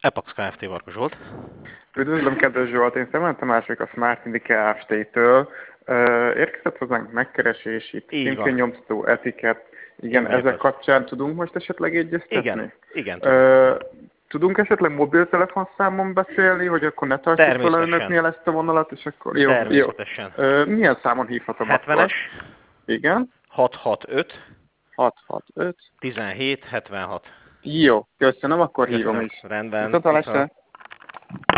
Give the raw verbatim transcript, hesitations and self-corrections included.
Epax Kft. Varga Zsolt. Üdvözlöm, kedves Zsolt! Én Szemen Tamásik a Smart Indi Kft-től. Érkezett hozzánk megkeresés itt, címkényomtató, etikett. Igen, ezek kapcsán tudunk most esetleg egyeztetni? Igen, igen. Uh, tudunk esetleg mobiltelefonszámon beszélni, hogy akkor ne tartsuk fel önöknél ezt a vonalat, és akkor jó, Természetesen. jó. Uh, milyen számon hívhatom hetvenes. akkor? Igen. hat hat öt. hat hat öt. tizenhét hetvenhat. Jó, köszönöm, akkor Köszönöm. hívom is. Rendben. Viszontlátásra.